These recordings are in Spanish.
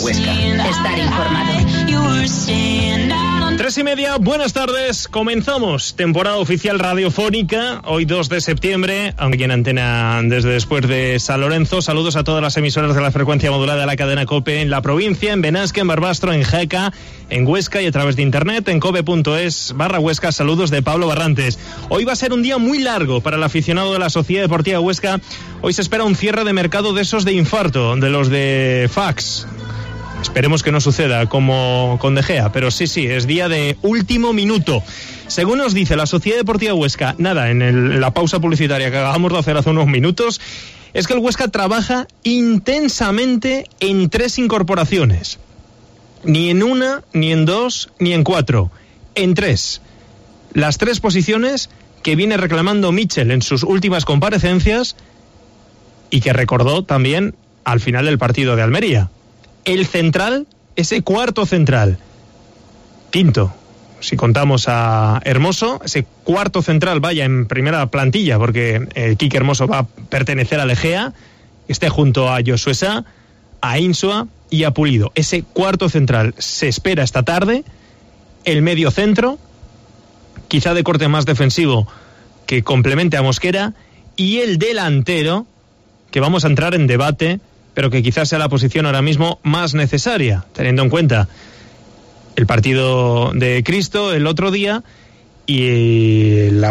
Huesca. Estar informado. 3:30, buenas tardes, comenzamos temporada oficial radiofónica, hoy 2 de septiembre, aunque en antena desde después de San Lorenzo. Saludos a todas las emisoras de la frecuencia modulada de la cadena COPE en la provincia, en Benasque, en Barbastro, en Jaca, en Huesca y a través de internet en cope.es/Huesca. Saludos de Pablo Barrantes. Hoy va a ser un día muy largo para el aficionado de la Sociedad Deportiva Huesca. Hoy se espera un cierre de mercado de esos de infarto, de los de fax. Esperemos que no suceda como con De Gea, pero sí, es día de último minuto. Según nos dice la Sociedad Deportiva Huesca, en la pausa publicitaria que acabamos de hacer hace unos minutos, es que el Huesca trabaja intensamente en 3 incorporaciones. Ni en una, ni en 2, ni en 4. En 3. Las 3 posiciones que viene reclamando Michel en sus últimas comparecencias y que recordó también al final del partido de Almería. El central, ese cuarto central, quinto, si contamos a Hermoso, ese cuarto central vaya en primera plantilla, porque Quique Hermoso va a pertenecer al Egea, esté junto a Josué Sá, a Insua y a Pulido. Ese cuarto central se espera esta tarde, el medio centro, quizá de corte más defensivo que complemente a Mosquera, y el delantero, que vamos a entrar en debate, pero que quizás sea la posición ahora mismo más necesaria, teniendo en cuenta el partido de Cristo el otro día y el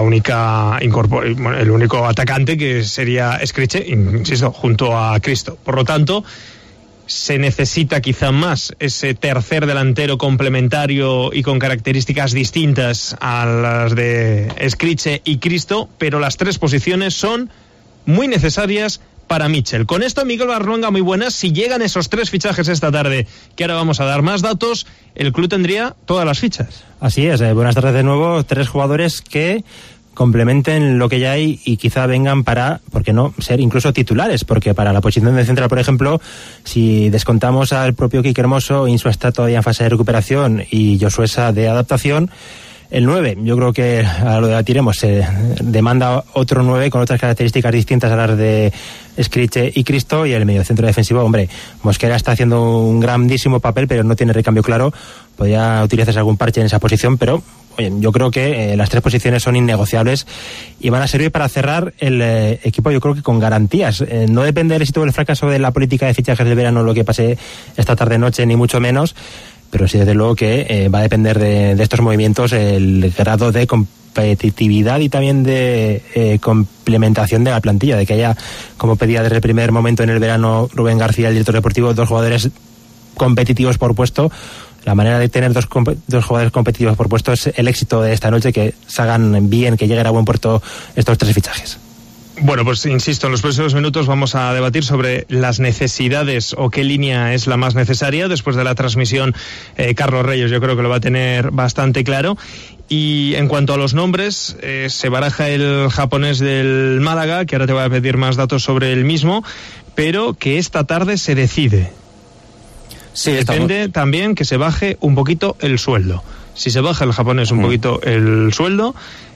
único atacante que sería Scriche, insisto, junto a Cristo. Por lo tanto, se necesita quizá más ese tercer delantero complementario y con características distintas a las de Scriche y Cristo, pero las 3 posiciones son muy necesarias para Michel. Con esto, Miguel Barruenga, muy buenas. Si llegan esos 3 fichajes esta tarde, que ahora vamos a dar más datos, el club tendría todas las fichas. Así es, buenas tardes de nuevo. 3 jugadores que complementen lo que ya hay y quizá vengan para, ¿por qué no?, ser incluso titulares, porque para la posición de central, por ejemplo, si descontamos al propio Quique Hermoso, Insua está todavía en fase de recuperación y Josué Sá de adaptación. El 9, yo creo que a lo debatiremos, se demanda otro 9 con otras características distintas a las de Scriche y Cristo, y el mediocentro defensivo, hombre, Mosquera está haciendo un grandísimo papel, pero no tiene recambio claro, podría utilizarse algún parche en esa posición, pero oye, yo creo que las 3 posiciones son innegociables y van a servir para cerrar el equipo, yo creo que con garantías. No depende del éxito o el fracaso de la política de fichajes de verano lo que pase esta tarde-noche, ni mucho menos, pero sí, desde luego que va a depender de estos movimientos el grado de competitividad y también de complementación de la plantilla, de que haya, como pedía desde el primer momento en el verano Rubén García, el director deportivo, 2 jugadores competitivos por puesto. La manera de tener dos jugadores competitivos por puesto es el éxito de esta noche, que salgan bien, que lleguen a buen puerto estos 3 fichajes. Bueno, pues insisto, en los próximos minutos vamos a debatir sobre las necesidades o qué línea es la más necesaria. Después de la transmisión, Carlos Reyes yo creo que lo va a tener bastante claro. Y en cuanto a los nombres, se baraja el japonés del Málaga, que ahora te voy a pedir más datos sobre el mismo, pero que esta tarde se decide. Sí, depende también que se baje un poquito el sueldo. Si se baja el japonés un poquito el sueldo,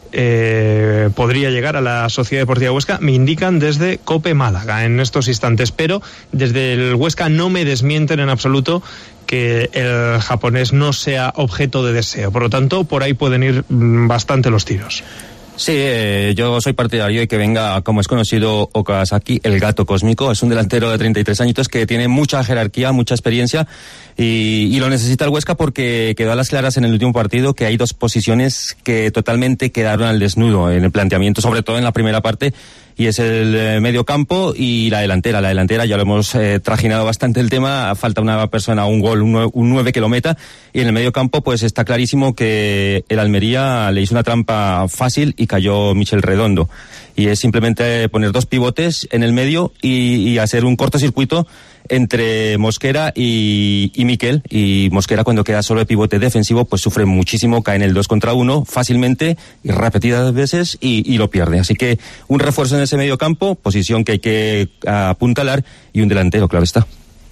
podría llegar a la Sociedad Deportiva Huesca, me indican desde COPE Málaga en estos instantes, pero desde el Huesca no me desmienten en absoluto que el japonés no sea objeto de deseo. Por lo tanto, por ahí pueden ir bastante los tiros. Sí, yo soy partidario de que venga, como es conocido, Okazaki, el gato cósmico. Es un delantero de 33 añitos que tiene mucha jerarquía, mucha experiencia y lo necesita el Huesca porque quedó a las claras en el último partido que hay 2 posiciones que totalmente quedaron al desnudo en el planteamiento, sobre todo en la primera parte, y es el medio campo y la delantera. La delantera ya lo hemos trajinado bastante el tema, falta una persona, un gol, un 9 que lo meta, y en el medio campo pues está clarísimo que el Almería le hizo una trampa fácil y cayó Michel Redondo, y es simplemente poner 2 pivotes en el medio y hacer un cortocircuito entre Mosquera y Miquel, y Mosquera cuando queda solo de pivote defensivo pues sufre muchísimo, cae en el 2 contra 1 fácilmente y repetidas veces y lo pierde, así que un refuerzo en ese medio campo, posición que hay que apuntalar, y un delantero, claro está.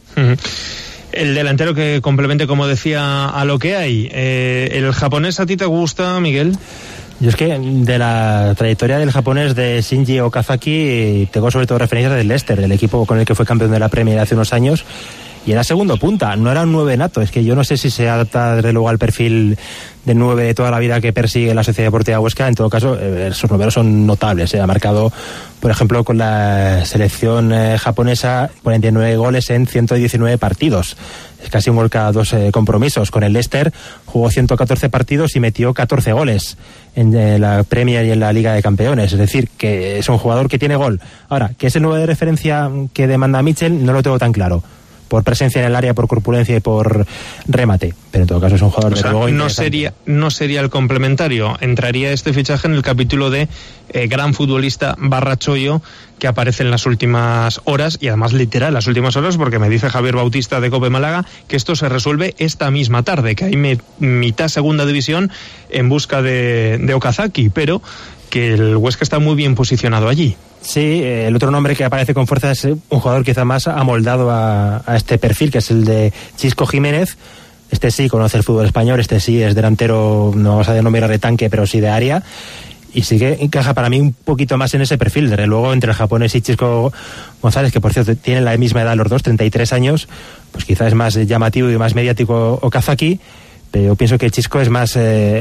El delantero que complemente, como decía, a lo que hay. ¿El japonés a ti te gusta, Miguel? Yo es que de la trayectoria del japonés de Shinji Okazaki tengo sobre todo referencias del Leicester, el equipo con el que fue campeón de la Premier hace unos años, y era segundo punta, no era un 9 nato. Es que yo no sé si se adapta desde luego al perfil de 9 de toda la vida que persigue la Sociedad Deportiva Huesca. En todo caso, esos números son notables. Ha marcado, por ejemplo, con la selección japonesa 49 goles en 119 partidos. Es casi un gol cada 2 compromisos. Con el Leicester jugó 114 partidos y metió 14 goles en la Premier y en la Liga de Campeones. Es decir, que es un jugador que tiene gol. Ahora, que es el 9 de referencia que demanda Mitchell, no lo tengo tan claro, por presencia en el área, por corpulencia y por remate, pero en todo caso es un jugador de luego no sería el complementario. Entraría este fichaje en el capítulo de gran futbolista / chollo que aparece en las últimas horas, y además literal las últimas horas, porque me dice Javier Bautista de COPE Málaga que esto se resuelve esta misma tarde, que hay mitad segunda división en busca de Okazaki, pero que el Huesca está muy bien posicionado allí. Sí, el otro nombre que aparece con fuerza es un jugador quizá más amoldado a este perfil, que es el de Chisco Jiménez. Este sí conoce el fútbol español, este sí es delantero, no vamos a denominar de tanque, pero sí de área, y sí que encaja para mí un poquito más en ese perfil. Desde luego, entre el japonés y Chisco González, que por cierto tienen la misma edad los dos, 33 años, pues quizás es más llamativo y más mediático Okazaki, pero yo pienso que Chisco es más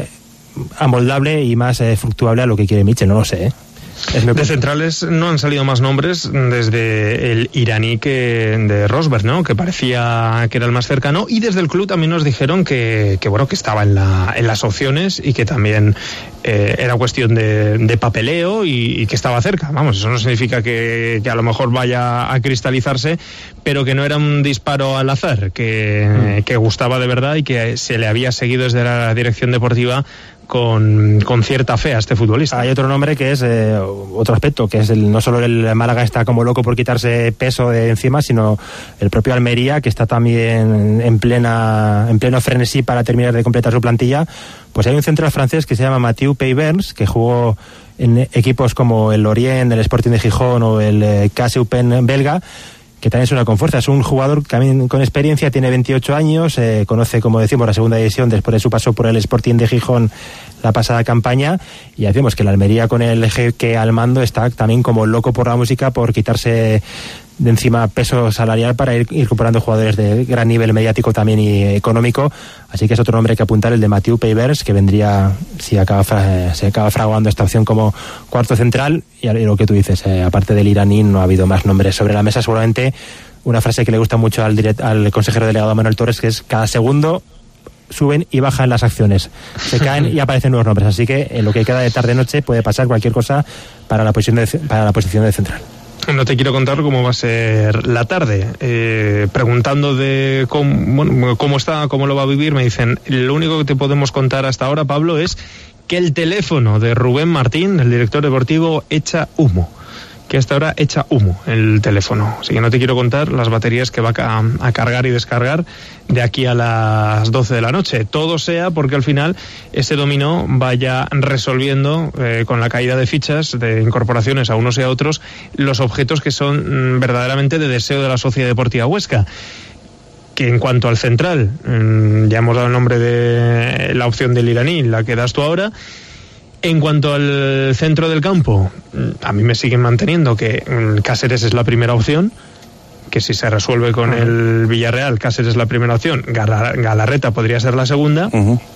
amoldable y más fluctuable a lo que quiere Mitchell, no lo sé, De centrales no han salido más nombres desde el iraní de Rosberg, ¿no? Que parecía que era el más cercano, y desde el club también nos dijeron que estaba en las opciones, y que también era cuestión de papeleo y que estaba cerca. Vamos, eso no significa que a lo mejor vaya a cristalizarse, pero que no era un disparo al azar, que gustaba de verdad y que se le había seguido desde la dirección deportiva con cierta fe a este futbolista. Hay otro nombre que es otro aspecto, que es no solo el Málaga está como loco por quitarse peso de encima, sino el propio Almería, que está también en pleno frenesí para terminar de completar su plantilla. Pues hay un central francés que se llama Mathieu Peybers, que jugó en equipos como el Lorient, el Sporting de Gijón o el KSUPEN belga, que también suena con fuerza. Es un jugador también con experiencia, tiene 28 años, conoce, como decimos, la segunda división después de su paso por el Sporting de Gijón la pasada campaña, y decimos que la Almería, con el jeque al mando, está también como loco por la música, por quitarse de encima peso salarial para ir incorporando jugadores de gran nivel mediático también y económico. Así que es otro nombre que apuntar, el de Mathieu Peybers, que vendría, si se acaba fraguando esta opción, como cuarto central. Y lo que tú dices, aparte del iraní no ha habido más nombres sobre la mesa. Seguramente una frase que le gusta mucho al consejero delegado Manuel Torres, que es: cada segundo suben y bajan las acciones, se caen y aparecen nuevos nombres. Así que en lo que queda de tarde-noche puede pasar cualquier cosa para la posición de central. No te quiero contar cómo va a ser la tarde. Preguntando de cómo está, cómo lo va a vivir, me dicen: lo único que te podemos contar hasta ahora, Pablo, es que el teléfono de Rubén Martín, el director deportivo, echa humo. Que hasta ahora echa humo el teléfono. Así que no te quiero contar las baterías que va a cargar y descargar de aquí a las 12 de la noche. Todo sea porque al final ese dominó vaya resolviendo con la caída de fichas, de incorporaciones a unos y a otros, los objetos que son verdaderamente de deseo de la Sociedad Deportiva Huesca. Que en cuanto al central, ya hemos dado el nombre de la opción del iraní, la que das tú ahora. En cuanto al centro del campo, a mí me siguen manteniendo que Cáceres es la primera opción, que si se resuelve con el Villarreal, Cáceres es la primera opción, Galarreta podría ser la segunda.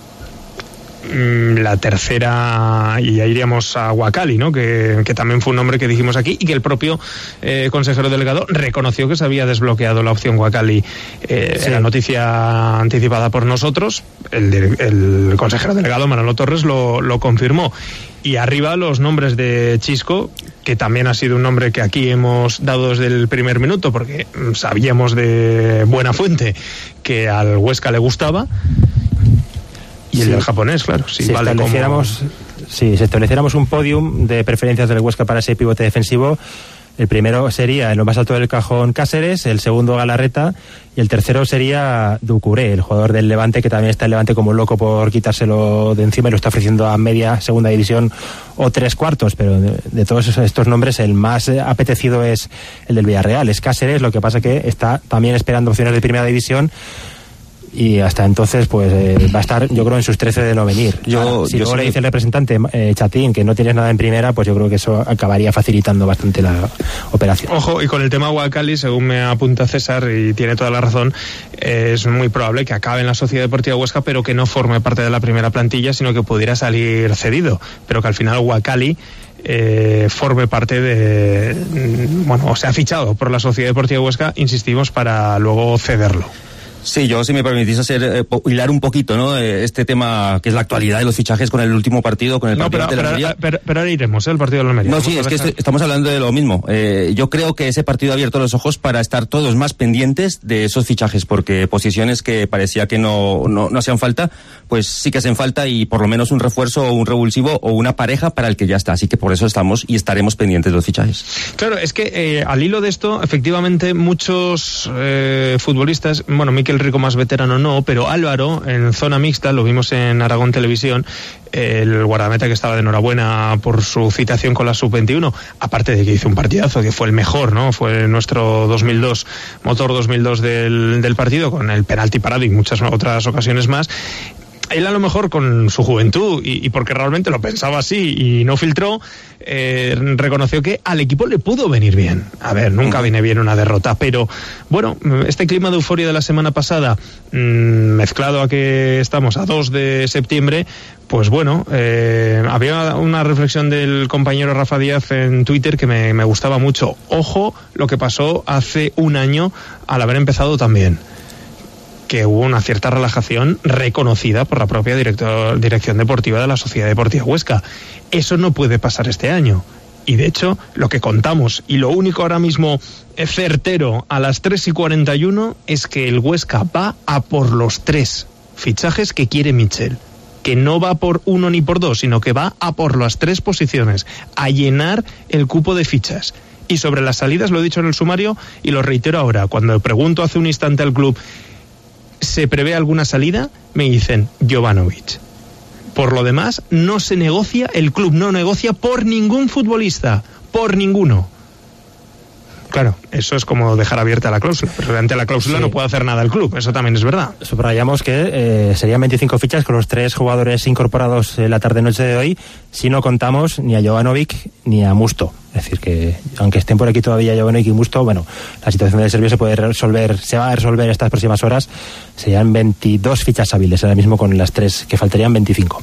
La tercera, y ya iríamos a Wakali, ¿no? Que también fue un nombre que dijimos aquí, y que el propio consejero delegado reconoció que se había desbloqueado la opción Wakali. Sí. La noticia anticipada por nosotros, el consejero delegado Manolo Torres lo confirmó. Y arriba los nombres de Chisco, que también ha sido un nombre que aquí hemos dado desde el primer minuto, porque sabíamos de buena fuente que al Huesca le gustaba. Y el del japonés, claro. Si estableciéramos un podium de preferencias del Huesca para ese pivote defensivo, el primero sería en lo más alto del cajón Cáceres, el segundo Galarreta, y el tercero sería Doucouré, el jugador del Levante, que también está el Levante como loco por quitárselo de encima y lo está ofreciendo a media segunda división o 3/4, pero de todos estos nombres el más apetecido es el del Villarreal, es Cáceres. Lo que pasa que está también esperando opciones de primera división, y hasta entonces pues va a estar, yo creo, en sus 13 de no venir. Si luego le dice el representante Chatín que no tienes nada en primera, pues yo creo que eso acabaría facilitando bastante la operación. Ojo, y con el tema Guacali, según me apunta César, y tiene toda la razón, es muy probable que acabe en la Sociedad Deportiva Huesca, pero que no forme parte de la primera plantilla, sino que pudiera salir cedido, pero que al final Guacali forme parte de, o sea, fichado por la Sociedad Deportiva Huesca, insistimos, para luego cederlo. Sí, yo, si me permitís hilar un poquito, ¿no? Este tema que es la actualidad de los fichajes con el último partido, con el partido de la Almería. Pero ahora iremos, el partido de la Almería. No, sí, es que estamos hablando de lo mismo. Yo creo que ese partido ha abierto los ojos para estar todos más pendientes de esos fichajes, porque posiciones que parecía que no hacían falta, pues sí que hacen falta, y por lo menos un refuerzo o un revulsivo o una pareja para el que ya está. Así que por eso estamos y estaremos pendientes de los fichajes. Claro, es que al hilo de esto, efectivamente, muchos futbolistas, Mikel Rico más veterano no, pero Álvaro en zona mixta, lo vimos en Aragón Televisión, el guardameta que estaba de enhorabuena por su citación con la Sub-21, aparte de que hizo un partidazo, que fue el mejor, ¿no? Fue nuestro motor 2002 del partido, con el penalti parado y muchas otras ocasiones más. Él, a lo mejor con su juventud y porque realmente lo pensaba así y no filtró, reconoció que al equipo le pudo venir bien. A ver, nunca viene bien una derrota, pero bueno, este clima de euforia de la semana pasada, mezclado a que estamos a 2 de septiembre, pues bueno, había una reflexión del compañero Rafa Díaz en Twitter que me gustaba mucho. Ojo lo que pasó hace un año al haber empezado también, que hubo una cierta relajación reconocida por la propia dirección deportiva de la Sociedad Deportiva Huesca. Eso no puede pasar este año. Y de hecho, lo que contamos, y lo único ahora mismo certero a las 3:41, es que el Huesca va a por los 3 fichajes que quiere Michel. Que no va por 1 ni por 2, sino que va a por las 3 posiciones, a llenar el cupo de fichas. Y sobre las salidas, lo he dicho en el sumario y lo reitero ahora, cuando pregunto hace un instante al club, ¿se prevé alguna salida? Me dicen Jovanovic. Por lo demás, no se negocia, el club no negocia por ningún futbolista, por ninguno. Claro, eso es como dejar abierta la cláusula, pero ante la cláusula no puede hacer nada el club, eso también es verdad. Subrayamos que serían 25 fichas con los 3 jugadores incorporados la tarde-noche de hoy, si no contamos ni a Jovanovic ni a Musto. Es decir, que aunque estén por aquí todavía Jovanovic y Musto, bueno, la situación del Serbio se va a resolver estas próximas horas. Serían 22 fichas hábiles ahora mismo, con las 3 que faltarían 25.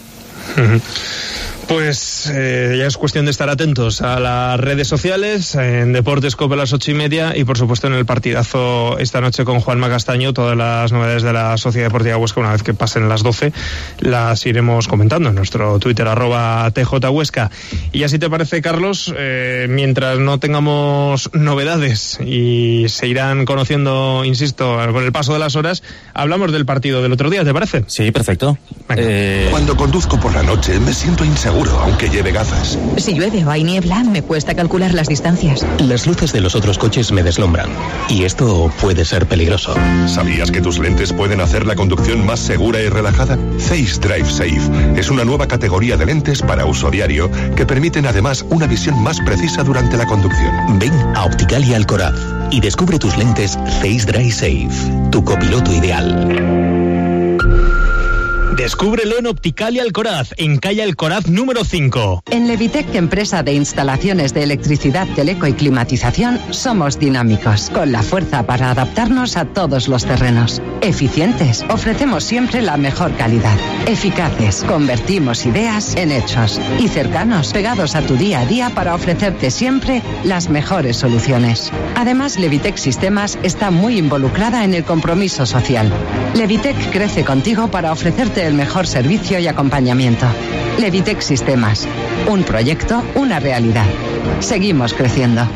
Pues ya es cuestión de estar atentos a las redes sociales, en Deportes Cope a las 8:30, y por supuesto en el partidazo esta noche con Juanma Castaño. Todas las novedades de la Sociedad Deportiva Huesca, una vez que pasen las 12, las iremos comentando en nuestro Twitter @TJHuesca. Y ya, si te parece, Carlos, mientras no tengamos novedades y se irán conociendo, insisto, con el paso de las horas, hablamos del partido del otro día, ¿te parece? Sí, perfecto. Cuando conduzco por la noche me siento inseguro, aunque lleve gafas. Si llueve o hay niebla, me cuesta calcular las distancias. Las luces de los otros coches me deslumbran, y esto puede ser peligroso. ¿Sabías que tus lentes pueden hacer la conducción más segura y relajada? Zeiss Drive Safe es una nueva categoría de lentes para uso diario que permiten además una visión más precisa durante la conducción. Ven a Opticalia Alcoraz y descubre tus lentes Zeiss Drive Safe, tu copiloto ideal. Descúbrelo en Opticalia Alcoraz, en calle Alcoraz número 5. En Levitec, empresa de instalaciones de electricidad, teleco y climatización, somos dinámicos, con la fuerza para adaptarnos a todos los terrenos. Eficientes, ofrecemos siempre la mejor calidad. Eficaces, convertimos ideas en hechos. Y cercanos, pegados a tu día a día para ofrecerte siempre las mejores soluciones. Además, Levitec Sistemas está muy involucrada en el compromiso social. Levitec crece contigo para ofrecerte el mejor servicio y acompañamiento. Levitec Sistemas, un proyecto, una realidad. Seguimos creciendo.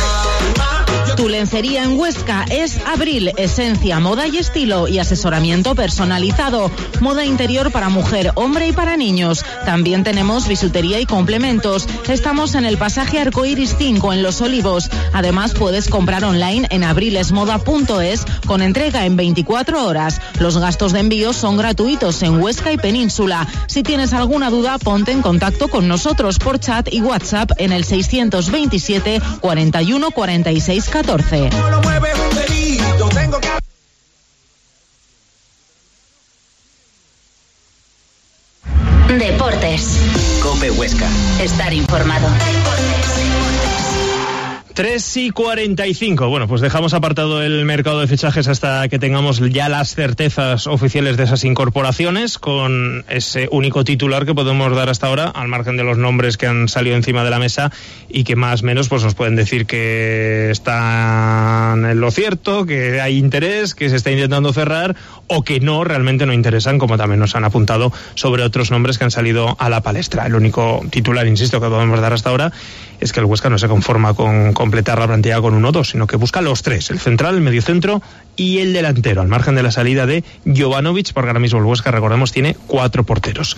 Tu lencería en Huesca es Abril, esencia, moda y estilo y asesoramiento personalizado. Moda interior para mujer, hombre y para niños. También tenemos bisutería y complementos. Estamos en el pasaje Arcoiris 5 en Los Olivos. Además, puedes comprar online en abrilesmoda.es con entrega en 24 horas. Los gastos de envío son gratuitos en Huesca y Península. Si tienes alguna duda, ponte en contacto con nosotros por chat y WhatsApp en el 627 41 46 14. Huesca. Estar informado. 3:45. Bueno, pues dejamos apartado el mercado de fichajes hasta que tengamos ya las certezas oficiales de esas incorporaciones, con ese único titular que podemos dar hasta ahora, al margen de los nombres que han salido encima de la mesa y que más o menos pues nos pueden decir que están en lo cierto, que hay interés, que se está intentando cerrar, o que no, realmente no interesan, como también nos han apuntado sobre otros nombres que han salido a la palestra. El único titular, insisto, que podemos dar hasta ahora es que el Huesca no se conforma con completar la plantilla con 1 o 2, sino que busca los 3, el central, el mediocentro y el delantero, al margen de la salida de Jovanovic, porque ahora mismo el Huesca, recordemos, tiene 4 porteros.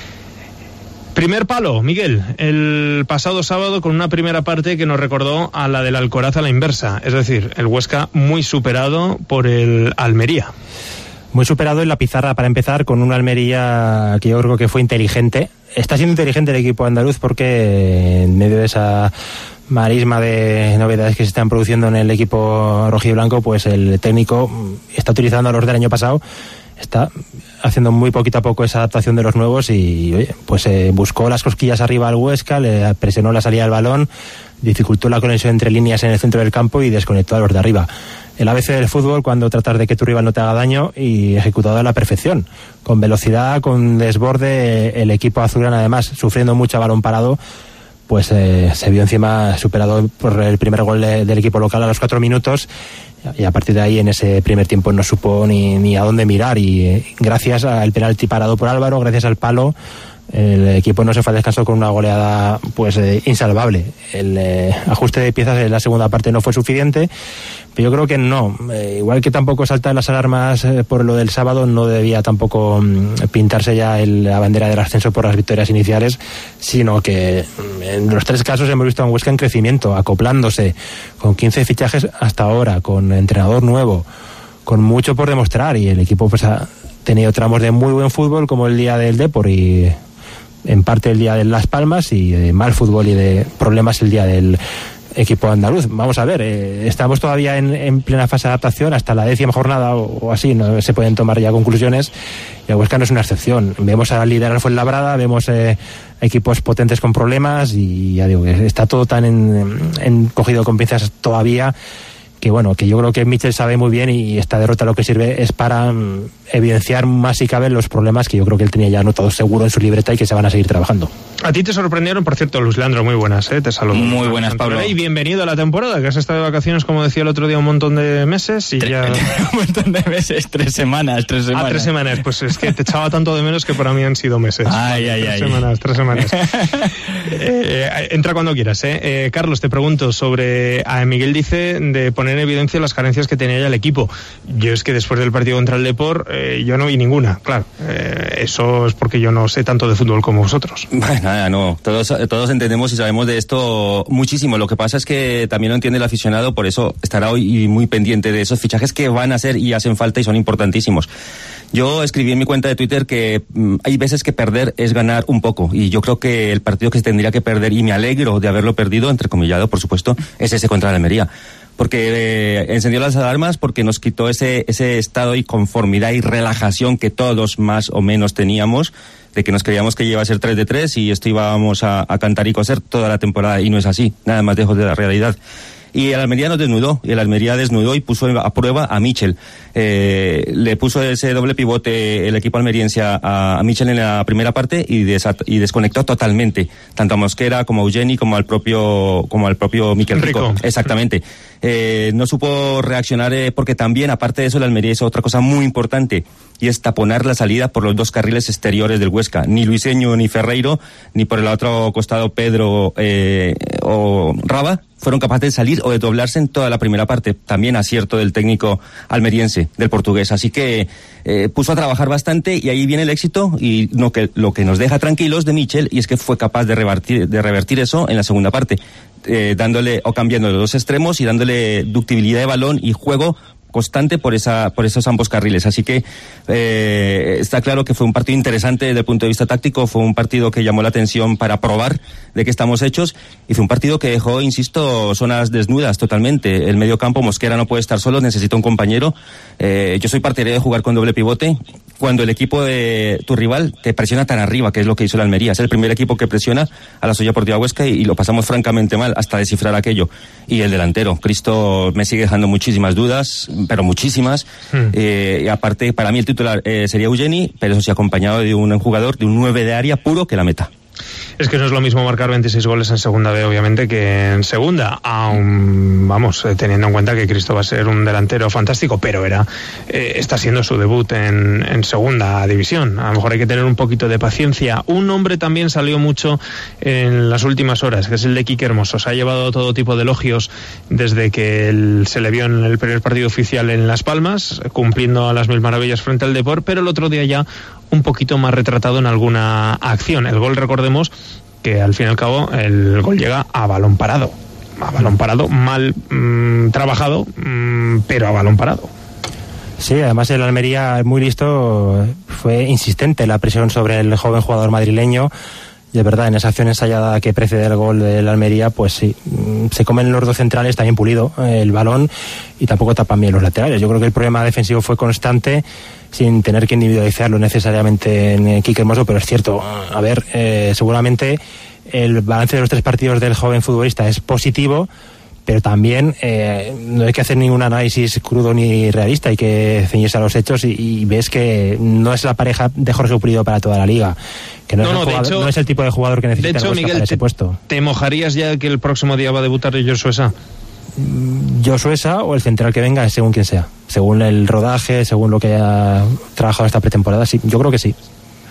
Primer palo, Miguel, el pasado sábado con una primera parte que nos recordó a la del Alcoraz a la inversa, es decir, el Huesca muy superado por el Almería. Muy superado en la pizarra, para empezar, con una Almería que yo creo que fue inteligente. Está siendo inteligente el equipo andaluz porque en medio de esa marisma de novedades que se están produciendo en el equipo rojiblanco, pues el técnico está utilizando a los del año pasado, está haciendo muy poquito a poco esa adaptación de los nuevos y oye, pues buscó las cosquillas arriba al Huesca, le presionó la salida del balón, dificultó la conexión entre líneas en el centro del campo y desconectó a los de arriba. El ABC del fútbol, cuando tratas de que tu rival no te haga daño, y ejecutado a la perfección, con velocidad, con desborde. El equipo azulgrana, además, sufriendo mucho a balón parado, pues se vio encima superado por el primer gol del equipo local a los 4 minutos, y a partir de ahí en ese primer tiempo no supo ni a dónde mirar, y gracias al penalti parado por Álvaro, gracias al palo, el equipo no se fue al descanso con una goleada pues insalvable. El ajuste de piezas en la segunda parte no fue suficiente, pero yo creo que no, igual que tampoco saltan las alarmas por lo del sábado, no debía tampoco pintarse ya la bandera del ascenso por las victorias iniciales, sino que en los 3 casos hemos visto a un Huesca en crecimiento, acoplándose, con 15 fichajes hasta ahora, con entrenador nuevo, con mucho por demostrar, y el equipo pues ha tenido tramos de muy buen fútbol, como el día del Depor y en parte el día de Las Palmas, y de mal fútbol y de problemas el día del equipo andaluz. Vamos a ver, estamos todavía en plena fase de adaptación, hasta la 10ª jornada o así, no se pueden tomar ya conclusiones, y el Huesca no es una excepción. Vemos a liderar Fuenlabrada, vemos equipos potentes con problemas, y ya digo que está todo tan cogido con pinzas todavía, que bueno, que yo creo que Michel sabe muy bien, y esta derrota lo que sirve es para evidenciar más si cabe los problemas que yo creo que él tenía ya anotados seguro en su libreta y que se van a seguir trabajando. A ti te sorprendieron, por cierto, Luis Leandro, muy buenas, te saludo. Muy buenas, Pablo. Y bienvenido a la temporada, que has estado de vacaciones, como decía el otro día, un montón de meses y ya... Un montón de meses, 3 semanas. 3 semanas, pues es que te echaba tanto de menos que para mí han sido meses. Ay. 3 semanas. Entra cuando quieras, Carlos, te pregunto sobre... Miguel dice de poner en evidencia las carencias que tenía ya el equipo. Yo es que después del partido contra el Depor, yo no vi ninguna, claro. Eso es porque yo no sé tanto de fútbol como vosotros. Bueno, no, todos entendemos y sabemos de esto muchísimo. Lo que pasa es que también lo entiende el aficionado, por eso estará hoy muy pendiente de esos fichajes que van a hacer y hacen falta y son importantísimos. Yo escribí en mi cuenta de Twitter que hay veces que perder es ganar un poco, y yo creo que el partido que se tendría que perder, y me alegro de haberlo perdido, entrecomillado por supuesto, es ese contra la Almería. Porque encendió las alarmas, porque nos quitó ese estado de conformidad y relajación que todos más o menos teníamos, de que nos creíamos que iba a ser 3 de 3 y esto íbamos a cantar y coser toda la temporada, y no es así, nada más lejos de la realidad. Y el Almería nos desnudó, y el Almería desnudó y puso a prueba a Michel. Le puso ese doble pivote el equipo almeriense a Michel en la primera parte y desconectó totalmente, tanto a Mosquera como a Eugeni como al propio Miquel Rico. Exactamente. No supo reaccionar porque también, aparte de eso, el Almería hizo otra cosa muy importante, y es taponar la salida por los 2 carriles exteriores del Huesca. Ni Luiseño ni Ferreiro, ni por el otro costado Pedro o Raba, fueron capaces de salir o de doblarse en toda la primera parte. También acierto del técnico almeriense, del portugués. Así que puso a trabajar bastante, y ahí viene el éxito, y lo que nos deja tranquilos de Michel, y es que fue capaz de revertir eso en la segunda parte, dándole o cambiando los 2 extremos y dándole ductibilidad de balón y juego constante por esos ambos carriles. Así que está claro que fue un partido interesante desde el punto de vista táctico, fue un partido que llamó la atención para probar de qué estamos hechos, y fue un partido que dejó, insisto, zonas desnudas totalmente. El medio campo, Mosquera no puede estar solo, necesita un compañero. Yo soy partidario de jugar con doble pivote, cuando el equipo de tu rival te presiona tan arriba, que es lo que hizo el Almería. Es el primer equipo que presiona a la Sociedad Deportiva Huesca y lo pasamos francamente mal hasta descifrar aquello. Y el delantero, Cristo, me sigue dejando muchísimas dudas, pero muchísimas. Y aparte, para mí el titular sería Eugeni, pero eso sí acompañado de un jugador, de un 9 de área puro que la meta. Es que no es lo mismo marcar 26 goles en segunda B, obviamente, que en segunda, aún, vamos, teniendo en cuenta que Cristo va a ser un delantero fantástico, pero está siendo su debut en segunda división. A lo mejor hay que tener un poquito de paciencia. Un nombre también salió mucho en las últimas horas, que es el de Quique Hermoso. Se ha llevado todo tipo de elogios desde que se le vio en el primer partido oficial en Las Palmas, cumpliendo a las mil maravillas frente al Depor, pero el otro día ya un poquito más retratado en alguna acción. El gol, recordemos que al fin y al cabo el gol llega a balón parado, mal trabajado, pero a balón parado. Sí, además el Almería, muy listo, fue insistente la presión sobre el joven jugador madrileño. Y de verdad, en esa acción ensayada que precede el gol del Almería, pues sí, se comen los dos centrales, también Pulido el balón, y tampoco tapan bien los laterales. Yo creo que el problema defensivo fue constante, sin tener que individualizarlo necesariamente en Quique Hermoso, pero es cierto, a ver, seguramente el balance de los 3 partidos del joven futbolista es positivo, pero también no hay que hacer ningún análisis crudo ni realista, hay que ceñirse a los hechos y ves que no es la pareja de Jorge Pulido para toda la liga, que no es el tipo de jugador que necesita el Huesca para ese puesto. ¿Te mojarías ya que el próximo día va a debutar Josué Sá? Josué Sá o el central que venga, según quien sea, según el rodaje, según lo que haya trabajado esta pretemporada, sí, yo creo que sí.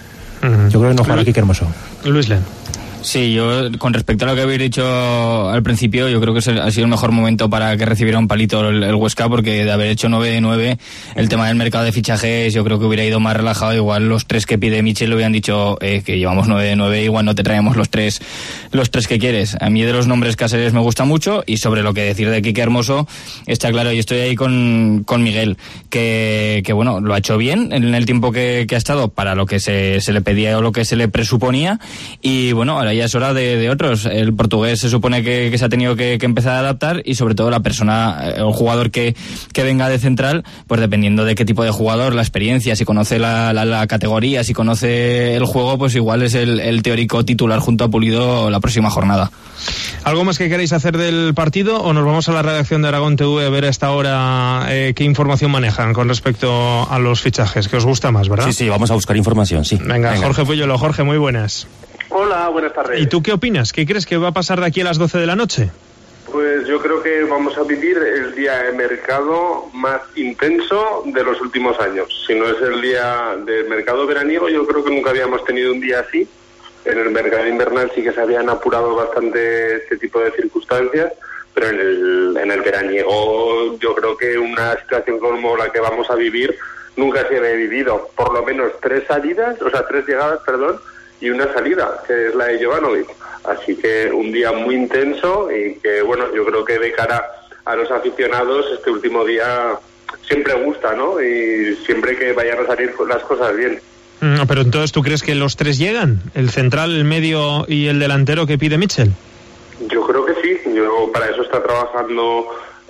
Yo creo que no jugará Quique Hermoso. Luis Len. Sí, yo con respecto a lo que habéis dicho al principio, yo creo que ha sido el mejor momento para que recibiera un palito el Huesca, porque de haber hecho 9 de 9, el tema del mercado de fichajes yo creo que hubiera ido más relajado. Igual los 3 que pide Michel le hubieran dicho que llevamos 9 de 9, igual no te traemos los tres que quieres. A mí de los nombres Cáceres me gusta mucho, y sobre lo que decir de Quique Hermoso, está claro, y estoy ahí con Miguel, que bueno, lo ha hecho bien en el tiempo que ha estado para lo que se le pedía o lo que se le presuponía, y bueno, ahora ya es hora de otros. El portugués se supone que se ha tenido que empezar a adaptar, y sobre todo la persona o jugador que venga de central, pues dependiendo de qué tipo de jugador, la experiencia, si conoce la categoría, si conoce el juego, pues igual es el teórico titular junto a Pulido la próxima jornada. ¿Algo más que queréis hacer del partido, o nos vamos a la redacción de Aragón TV a ver a esta hora qué información manejan con respecto a los fichajes? Que os gusta más, ¿verdad? Sí, vamos a buscar información, sí. Venga. Jorge Puyolo. Jorge, muy buenas. Hola, buenas tardes. ¿Y tú qué opinas? ¿Qué crees que va a pasar de aquí a las 12 de la noche? Pues yo creo que vamos a vivir el día de mercado más intenso de los últimos años. Si no es el día del mercado veraniego, yo creo que nunca habíamos tenido un día así. En el mercado invernal sí que se habían apurado bastante este tipo de circunstancias, pero en el veraniego yo creo que una situación como la que vamos a vivir nunca se había vivido. Por lo menos 3 llegadas, y una salida, que es la de Jovanovic. Así que un día muy intenso, y que, bueno, yo creo que de cara a los aficionados este último día siempre gusta, ¿no? Y siempre que vayan a salir las cosas bien. Pero entonces, ¿tú crees que los 3 llegan? ¿El central, el medio y el delantero que pide Michel? Yo creo que sí. Para eso está trabajando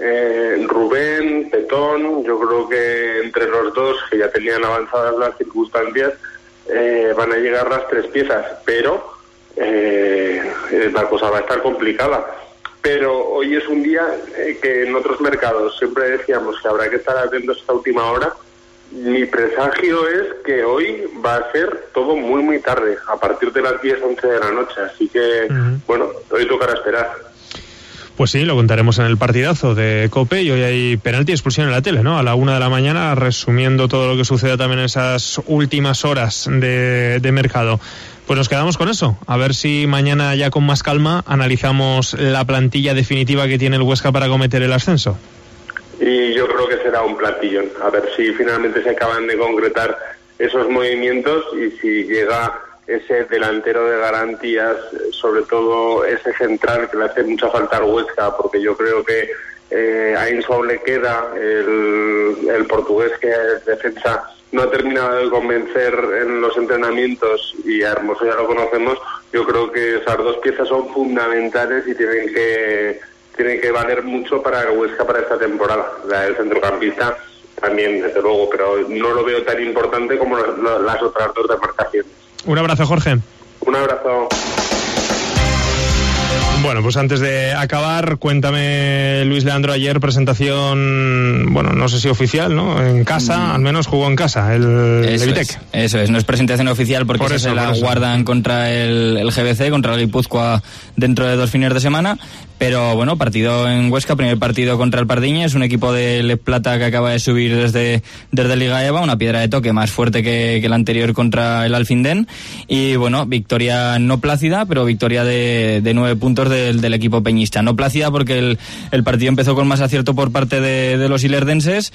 Rubén, Petón. Yo creo que entre los dos, que ya tenían avanzadas las circunstancias, van a llegar las 3 piezas, pero la cosa va a estar complicada. Pero hoy es un día que en otros mercados siempre decíamos que habrá que estar atentos esta última hora. Mi presagio es que hoy va a ser todo muy muy tarde, a partir de las 10-11 de la noche, así que bueno, hoy tocará esperar. Pues sí, lo contaremos en el partidazo de COPE, y hoy hay penalti y expulsión en la tele, ¿no? A la 1 de la mañana, resumiendo todo lo que suceda también en esas últimas horas de mercado. Pues nos quedamos con eso, a ver si mañana ya con más calma analizamos la plantilla definitiva que tiene el Huesca para acometer el ascenso. Y yo creo que será un plantillón, a ver si finalmente se acaban de concretar esos movimientos, y si llega ese delantero de garantías, sobre todo ese central que le hace mucha falta al Huesca, porque yo creo que a Insua le queda, el portugués que es defensa no ha terminado de convencer en los entrenamientos, y a Hermoso ya lo conocemos. Yo creo que esas 2 piezas son fundamentales y tienen que valer mucho para el Huesca para esta temporada. La del centrocampista también, desde luego, pero no lo veo tan importante como las otras dos demarcaciones. Un abrazo, Jorge. Un abrazo. Bueno, pues antes de acabar, cuéntame, Luis Leandro, ayer presentación, bueno, no sé si oficial, ¿no? En casa, al menos jugó en casa, el Levitec. Eso es, no es presentación oficial porque se la guardan contra el GBC, contra el Guipúzcoa dentro de 2 fines de semana. Pero bueno, partido en Huesca, primer partido contra el Pardiñas, un equipo de Le Plata que acaba de subir desde Liga EVA, una piedra de toque más fuerte que el anterior contra el Alfindén. Y bueno, victoria no plácida, pero victoria de 9 puntos del equipo peñista. No plácida porque el partido empezó con más acierto por parte de los ilerdenses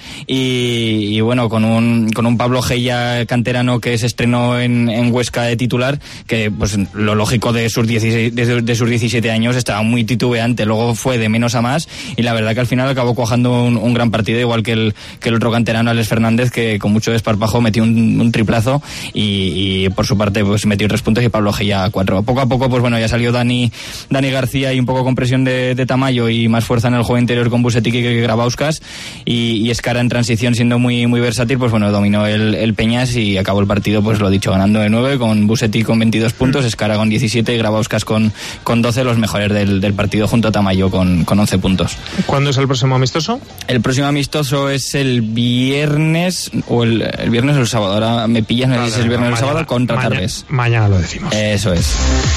y bueno, con un Pablo Geya canterano que se estrenó en Huesca de titular, que pues lo lógico de sus 17 años estaba muy titubeante. Luego fue de menos a más y la verdad que al final acabó cuajando un gran partido, igual que el otro canterano, Alex Fernández, que con mucho desparpajo metió un triplazo y por su parte pues metió 3 puntos y Pablo Geya 4. Poco a poco pues bueno, ya salió Dani García y un poco con presión de Tamayo y más fuerza en el juego interior con Busetic y Grabauskas y Escara en transición siendo muy versátil, pues bueno, dominó el Peñas y acabó el partido, pues lo dicho, ganando de 9 con Busetic con 22 puntos, Escara con 17 y Grabauskas con 12, los mejores del partido junto a Tamayo con 11 puntos. ¿Cuándo es el próximo amistoso? El próximo amistoso es el viernes o el viernes o el sábado. Ahora me pillas, me dices el viernes o el sábado contra Tarbes. Mañana lo decimos. Eso es.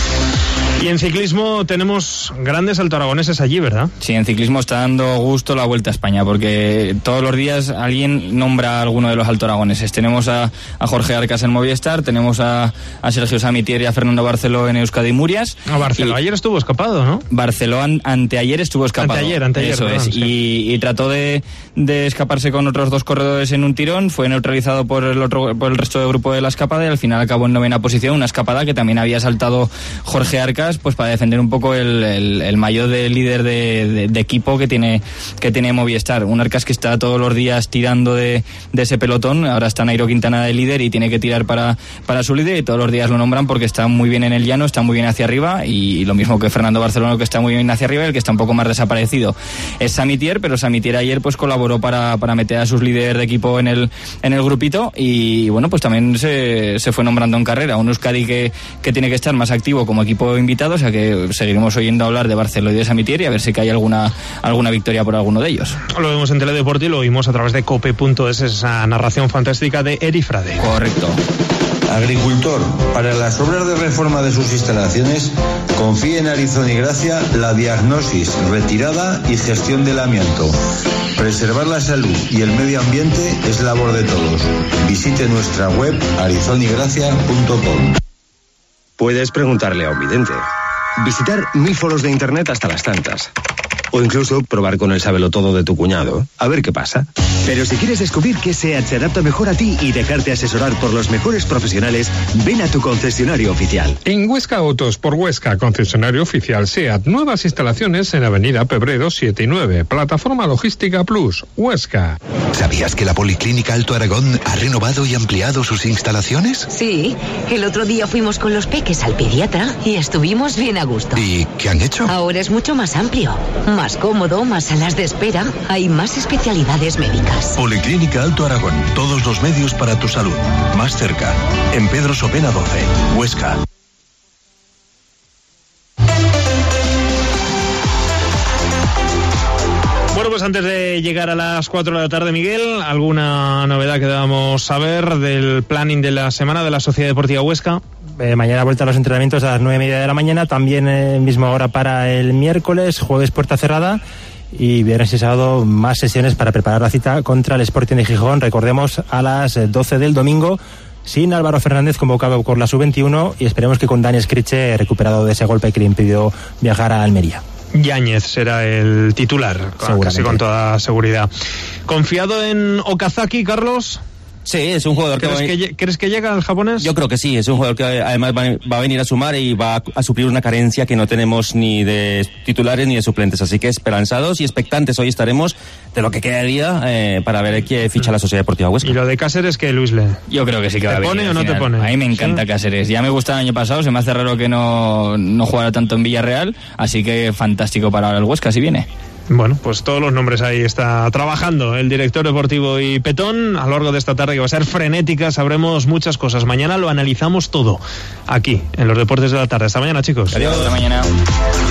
Y en ciclismo tenemos grandes altoaragoneses allí, ¿verdad? Sí, en ciclismo está dando gusto la Vuelta a España, porque todos los días alguien nombra a alguno de los altoaragoneses. Tenemos a Jorge Arcas en Movistar, tenemos a Sergio Samitier y a Fernando Barceló en Euskadi Murias. Barceló ayer estuvo escapado, ¿no? Barceló anteayer estuvo escapado. Anteayer, eso es. Sí. Y trató de escaparse con otros 2 corredores en un tirón, fue neutralizado por el resto del grupo de la escapada y al final acabó en 9ª posición, una escapada que también había saltado Jorge Arcas, pues para defender un poco el maillot de líder de equipo que tiene Movistar. Un Arcas que está todos los días tirando de ese pelotón. Ahora está Nairo Quintana de líder y tiene que tirar para su líder y todos los días lo nombran porque está muy bien en el llano, está muy bien hacia arriba y lo mismo que Fernando Barcelona, que está muy bien hacia arriba. El que está un poco más desaparecido es Samitier, pero Samitier ayer pues colaboró para meter a sus líderes de equipo en el grupito y bueno, pues también se fue nombrando en carrera. Un Euskadi que tiene que estar más activo como equipo invitado, o sea que seguiremos oyendo hablar de Barceló y de Samitier y a ver si hay alguna victoria por alguno de ellos. Lo vemos en Teledeporte y lo vimos a través de cope.es, esa narración fantástica de Eri Frade. Correcto. Agricultor, para las obras de reforma de sus instalaciones, confíe en Arizón y Gracia la diagnosis, retirada y gestión del amianto. Preservar la salud y el medio ambiente es labor de todos. Visite nuestra web arizonygracia.com. Puedes preguntarle a un vidente, visitar 1000 foros de internet hasta las tantas, o incluso probar con el sabelotodo de tu cuñado, a ver qué pasa. Pero si quieres descubrir qué SEAT se adapta mejor a ti y dejarte asesorar por los mejores profesionales, ven a tu concesionario oficial. En Huesca Autos por Huesca, concesionario oficial SEAT. Nuevas instalaciones en Avenida Pebrero 7 y 9. Plataforma Logística Plus, Huesca. ¿Sabías que la Policlínica Alto Aragón ha renovado y ampliado sus instalaciones? Sí, el otro día fuimos con los peques al pediatra y estuvimos bien a gusto. ¿Y qué han hecho? Ahora es mucho más amplio, más cómodo, más salas de espera, hay más especialidades médicas. Policlínica Alto Aragón, todos los medios para tu salud. Más cerca, en Pedro Sopena 12, Huesca. Bueno, pues antes de llegar a las 4 de la tarde, Miguel, ¿alguna novedad que debamos saber del planning de la semana de la Sociedad Deportiva Huesca? Mañana vuelta a los entrenamientos a las 9:30 de la mañana, también misma hora para el miércoles, jueves puerta cerrada y viernes y sábado más sesiones para preparar la cita contra el Sporting de Gijón, recordemos a las 12 del domingo, sin Álvaro Fernández convocado por la sub-21 y esperemos que con Dani Escriche recuperado de ese golpe que le impidió viajar a Almería. Yáñez será el titular, casi con toda seguridad. ¿Confiado en Okazaki, Carlos? Sí, es un jugador ¿Crees que llega al japonés? Yo creo que sí, es un jugador que además va a venir a sumar y va a suplir una carencia que no tenemos ni de titulares ni de suplentes, así que esperanzados y expectantes hoy estaremos de lo que queda de día para ver qué ficha la Sociedad Deportiva Huesca. ¿Y lo de Cáceres qué, Luis Le? Yo creo que sí que va a venir. ¿Te pone o no te pone? A mí me encanta Cáceres, ya me gusta el año pasado, se me hace raro que no jugara tanto en Villarreal, así que fantástico para el Huesca si viene. Bueno, pues todos los nombres ahí está trabajando el director deportivo y Petón. A lo largo de esta tarde, que va a ser frenética, sabremos muchas cosas. Mañana lo analizamos todo aquí, en los Deportes de la Tarde. Hasta mañana, chicos. Adiós. Hasta mañana.